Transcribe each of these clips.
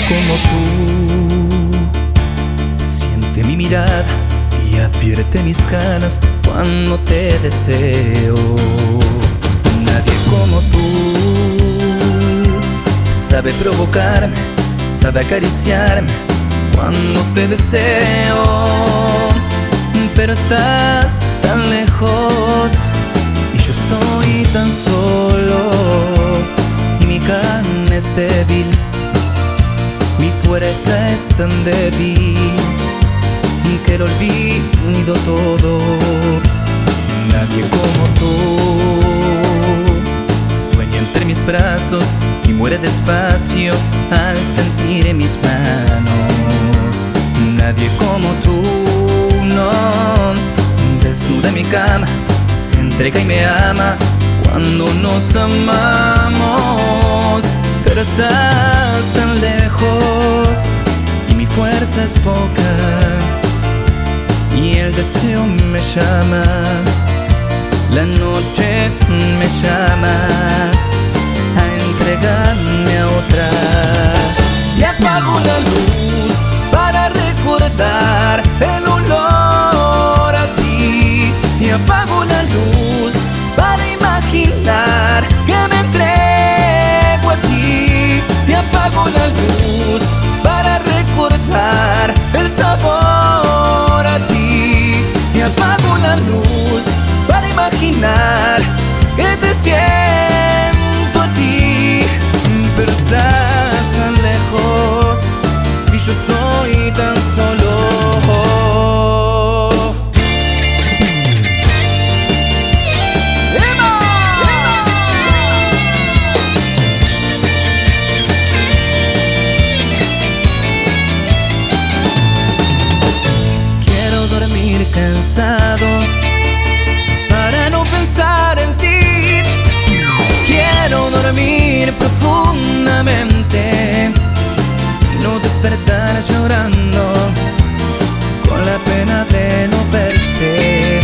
como tú siente mi mirada y advierte mis ganas cuando te deseo. Nadie como tú sabe provocarme, sabe acariciarme cuando te deseo. Pero estás tan lejos y yo estoy tan solo, y mi carne es débil, mi fuerza es tan débil que lo olvido todo. Nadie como tú sueña entre mis brazos y muere despacio al sentir en mis manos. Nadie como tú, no, desnuda en mi cama, se entrega y me ama cuando nos amamos. Pero estás tan lejos y mi fuerza es poca, y el deseo me llama, la noche me llama a entregarme a otra. Y apago la luz para recordar el olor a ti, y apago la luz para imaginar que me entrego a ti, y apago la luz para recordar el sabor a ti, y apago la luz para imaginar que te siento a ti. Pero estás tan lejos y yo estoy tan solo. Quiero dormir cansado para no pensar en ti. Quiero dormir profundamente y no despertar llorando con la pena de no verte.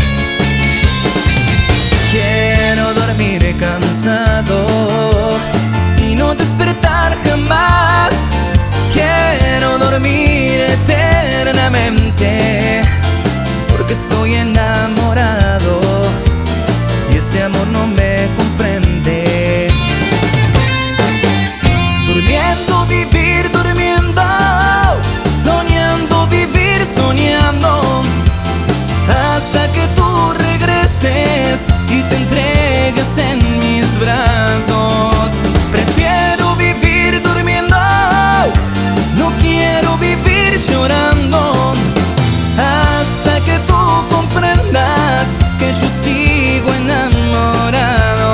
Quiero dormir cansado y no despertar jamás. Quiero dormir eternamente porque estoy enamorado y ese amor no me comprende. Durmiendo, vivir durmiendo, soñando, vivir soñando, hasta que tú regreses y te entregues en mis brazos. Prefiero vivir durmiendo, no quiero vivir llorando, hasta que tú comprendas que yo sigo enamorado.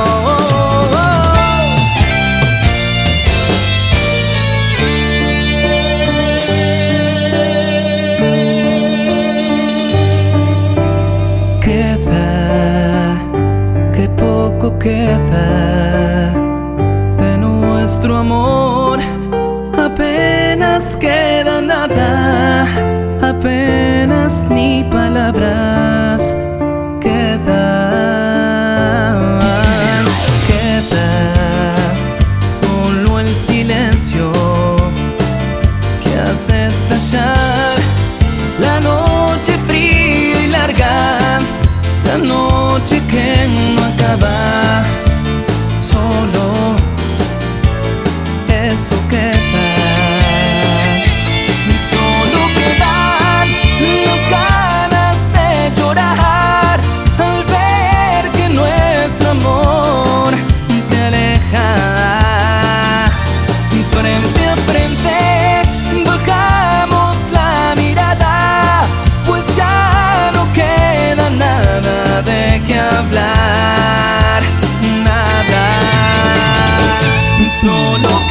Queda, que poco queda de nuestro amor, apenas queda nada, apenas ni palabras quedan. Queda solo el silencio que hace estallar la noche fría y larga, la noche que no acaba. Solo eso queda. Solo quedan las ganas de llorar al ver que nuestro amor se aleja. Frente a frente bajamos la mirada, pues ya no queda nada de qué hablar, nada. Solo